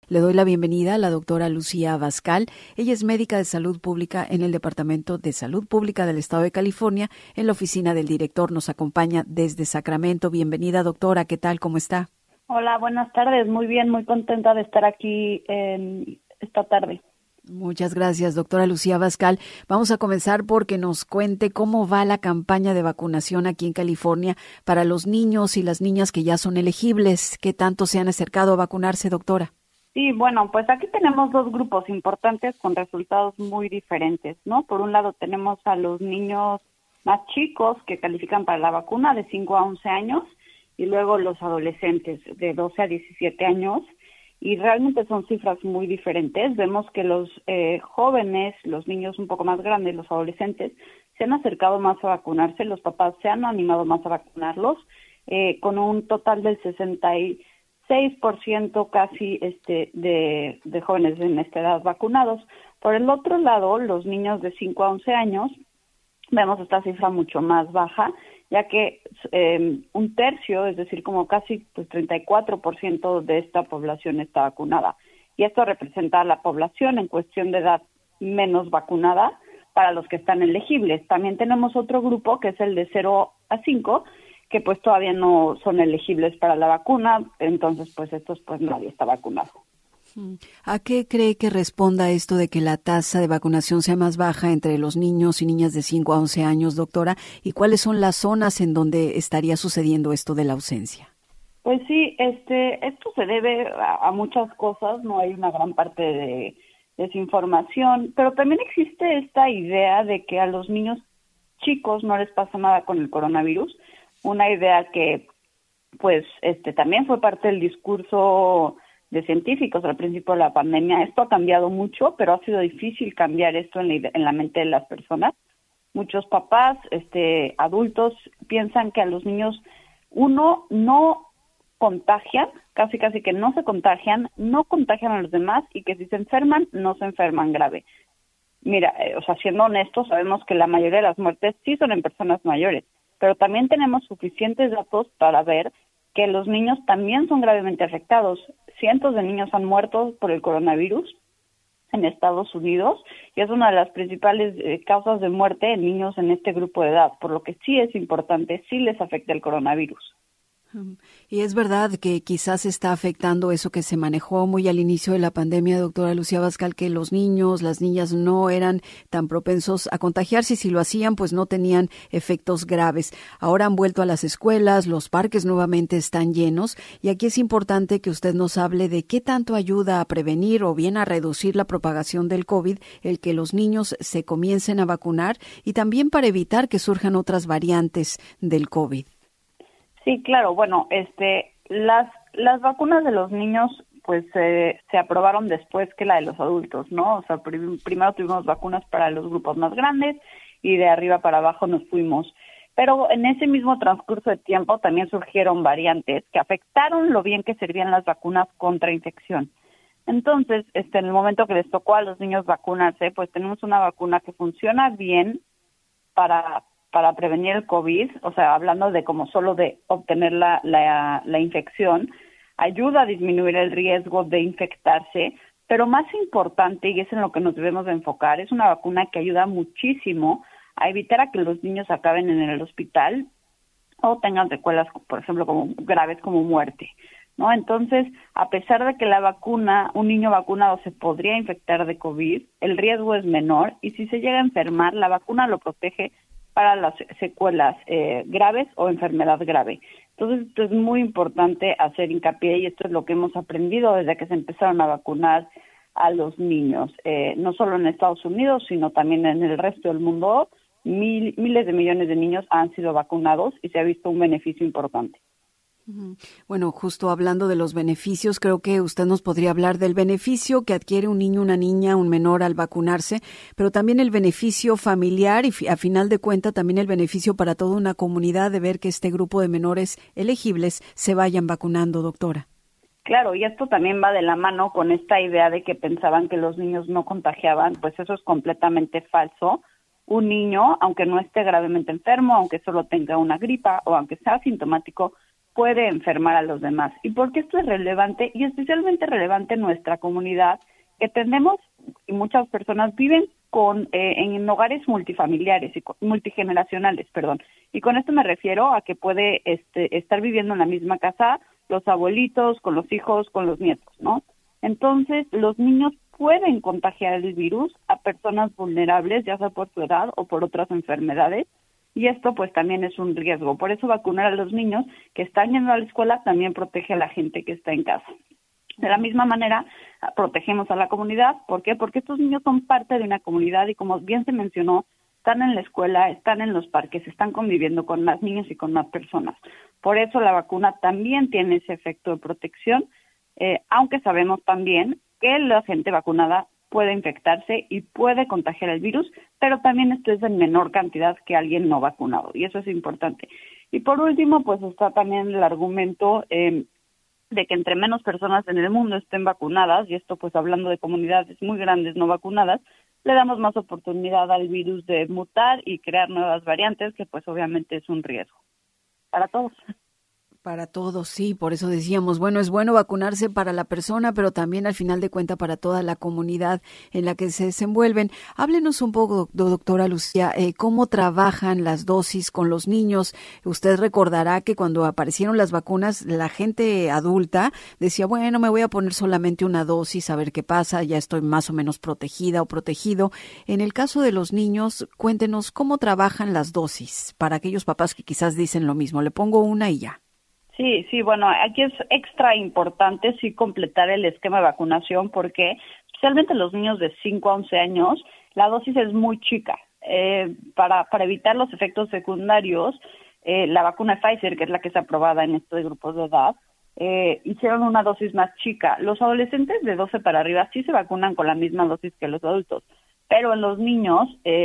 Le doy la bienvenida a la doctora Lucía Abascal. Ella es médica de salud pública en el Departamento de Salud Pública del Estado de California, en la oficina del director. Nos acompaña desde Sacramento. Bienvenida, doctora. ¿Qué tal? ¿Cómo está? Hola, buenas tardes. Muy bien, muy contenta de estar aquí esta tarde. Muchas gracias, doctora Lucía Abascal. Vamos a comenzar porque nos cuente cómo va la campaña de vacunación aquí en California para los niños y las niñas que ya son elegibles. ¿Qué tanto se han acercado a vacunarse, doctora? Sí, bueno, pues aquí tenemos dos grupos importantes con resultados muy diferentes, ¿no? Por un lado tenemos a los niños más chicos que califican para la vacuna de 5 a 11 años y luego los adolescentes de 12 a 17 años. Y realmente son cifras muy diferentes. Vemos que los jóvenes, los niños un poco más grandes, los adolescentes, se han acercado más a vacunarse, los papás se han animado más a vacunarlos, con un total del 66% casi de jóvenes en esta edad vacunados. Por el otro lado, los niños de 5 a 11 años, vemos esta cifra mucho más baja, ya que un tercio, es decir, como casi 34% de esta población está vacunada. Y esto representa a la población en cuestión de edad menos vacunada para los que están elegibles. También tenemos otro grupo que es el de 0 a 5, que pues todavía no son elegibles para la vacuna, entonces pues estos pues nadie está vacunado. ¿A qué cree que responda esto de que la tasa de vacunación sea más baja entre los niños y niñas de 5 a 11 años, doctora? ¿Y cuáles son las zonas en donde estaría sucediendo esto de la ausencia? Pues sí, esto se debe a muchas cosas, no hay una gran parte de desinformación, pero también existe esta idea de que a los niños chicos no les pasa nada con el coronavirus, una idea que pues también fue parte del discurso de científicos al principio de la pandemia. Esto ha cambiado mucho, pero ha sido difícil cambiar esto en la mente de las personas. Muchos papás, adultos, piensan que a los niños, uno, no contagian, casi que no se contagian, no contagian a los demás y que si se enferman, no se enferman grave. Mira, siendo honestos, sabemos que la mayoría de las muertes sí son en personas mayores, pero también tenemos suficientes datos para ver que los niños también son gravemente afectados. Cientos de niños han muerto por el coronavirus en Estados Unidos y es una de las principales causas de muerte en niños en este grupo de edad, por lo que sí es importante, sí les afecta el coronavirus. Y es verdad que quizás está afectando eso que se manejó muy al inicio de la pandemia, doctora Lucía Abascal, que los niños, las niñas no eran tan propensos a contagiarse y si lo hacían, pues no tenían efectos graves. Ahora han vuelto a las escuelas, los parques nuevamente están llenos y aquí es importante que usted nos hable de qué tanto ayuda a prevenir o bien a reducir la propagación del COVID, el que los niños se comiencen a vacunar y también para evitar que surjan otras variantes del COVID. Sí, claro. Bueno, las vacunas de los niños pues se aprobaron después que la de los adultos, ¿no? O sea, primero tuvimos vacunas para los grupos más grandes y de arriba para abajo nos fuimos. Pero en ese mismo transcurso de tiempo también surgieron variantes que afectaron lo bien que servían las vacunas contra infección. Entonces, en el momento que les tocó a los niños vacunarse, pues tenemos una vacuna que funciona bien para prevenir el COVID, o sea, hablando de como solo de obtener la infección, ayuda a disminuir el riesgo de infectarse, pero más importante, y es en lo que nos debemos de enfocar, es una vacuna que ayuda muchísimo a evitar a que los niños acaben en el hospital o tengan secuelas, por ejemplo, como graves como muerte, ¿no? Entonces, a pesar de que la vacuna, un niño vacunado se podría infectar de COVID, el riesgo es menor y si se llega a enfermar, la vacuna lo protege para las secuelas graves o enfermedad grave. Entonces, esto es muy importante hacer hincapié y esto es lo que hemos aprendido desde que se empezaron a vacunar a los niños, no solo en Estados Unidos, sino también en el resto del mundo. Miles de millones de niños han sido vacunados y se ha visto un beneficio importante. Bueno, justo hablando de los beneficios, creo que usted nos podría hablar del beneficio que adquiere un niño, una niña, un menor al vacunarse, pero también el beneficio familiar y a final de cuentas también el beneficio para toda una comunidad de ver que este grupo de menores elegibles se vayan vacunando, doctora. Claro, y esto también va de la mano con esta idea de que pensaban que los niños no contagiaban, pues eso es completamente falso. Un niño, aunque no esté gravemente enfermo, aunque solo tenga una gripa o aunque sea asintomático, puede enfermar a los demás. ¿Y por qué esto es relevante? Y especialmente relevante en nuestra comunidad, que tenemos, y muchas personas viven en hogares multifamiliares y multigeneracionales, y con esto me refiero a que puede estar viviendo en la misma casa los abuelitos, con los hijos, con los nietos, ¿no? Entonces, los niños pueden contagiar el virus a personas vulnerables, ya sea por su edad o por otras enfermedades, y esto pues también es un riesgo. Por eso vacunar a los niños que están yendo a la escuela también protege a la gente que está en casa. De la misma manera, protegemos a la comunidad. ¿Por qué? Porque estos niños son parte de una comunidad y, como bien se mencionó, están en la escuela, están en los parques, están conviviendo con más niños y con más personas. Por eso la vacuna también tiene ese efecto de protección, aunque sabemos también que la gente vacunada puede infectarse y puede contagiar el virus, pero también esto es en menor cantidad que alguien no vacunado, y eso es importante. Y por último, pues está también el argumento de que entre menos personas en el mundo estén vacunadas, y esto pues hablando de comunidades muy grandes no vacunadas, le damos más oportunidad al virus de mutar y crear nuevas variantes, que pues obviamente es un riesgo para todos. Para todos, sí, por eso decíamos, bueno, es bueno vacunarse para la persona, pero también al final de cuentas para toda la comunidad en la que se desenvuelven. Háblenos un poco, doctora Lucía, cómo trabajan las dosis con los niños. Usted recordará que cuando aparecieron las vacunas, la gente adulta decía, bueno, me voy a poner solamente una dosis, a ver qué pasa, ya estoy más o menos protegida o protegido. En el caso de los niños, cuéntenos cómo trabajan las dosis para aquellos papás que quizás dicen lo mismo, le pongo una y ya. Sí, bueno, aquí es extra importante sí completar el esquema de vacunación porque especialmente los niños de 5 a 11 años, la dosis es muy chica. Para evitar los efectos secundarios, la vacuna Pfizer, que es la que es aprobada en estos grupos de edad, hicieron una dosis más chica. Los adolescentes de 12 para arriba sí se vacunan con la misma dosis que los adultos, pero en los niños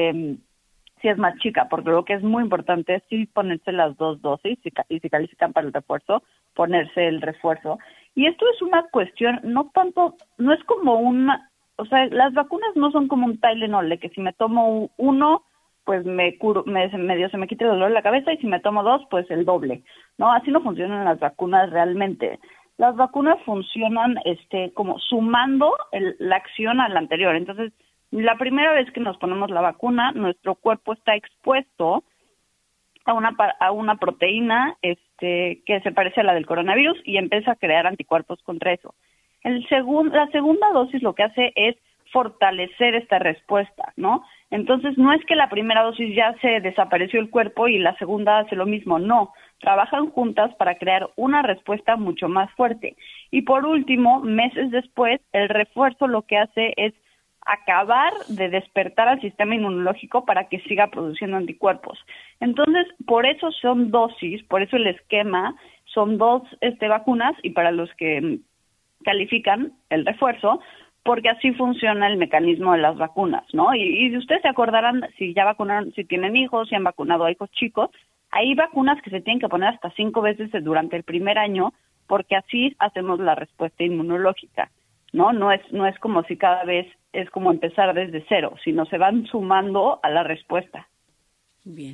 sí es más chica, porque lo que es muy importante es sí ponerse las dos dosis y si califican para el refuerzo, ponerse el refuerzo. Y esto es una cuestión, no es como o sea, las vacunas no son como un Tylenol, de que si me tomo uno, pues me curo, medio se me quita el dolor de la cabeza, y si me tomo dos, pues el doble, ¿no? Así no funcionan las vacunas realmente. Las vacunas funcionan como sumando la acción a la anterior. Entonces, la primera vez que nos ponemos la vacuna, nuestro cuerpo está expuesto a una proteína que se parece a la del coronavirus y empieza a crear anticuerpos contra eso. La segunda dosis lo que hace es fortalecer esta respuesta, ¿no? Entonces, no es que la primera dosis ya se desapareció el cuerpo y la segunda hace lo mismo, no. Trabajan juntas para crear una respuesta mucho más fuerte. Y por último, meses después, el refuerzo lo que hace es acabar de despertar al sistema inmunológico para que siga produciendo anticuerpos. Entonces, por eso son dosis, por eso el esquema son dos vacunas, y para los que califican el refuerzo, porque así funciona el mecanismo de las vacunas, ¿no? Y ustedes se acordarán, si ya vacunaron, si tienen hijos, si han vacunado a hijos chicos, hay vacunas que se tienen que poner hasta 5 veces durante el primer año, porque así hacemos la respuesta inmunológica, ¿no? No es como si cada vez es como empezar desde cero, sino se van sumando a la respuesta. Bien.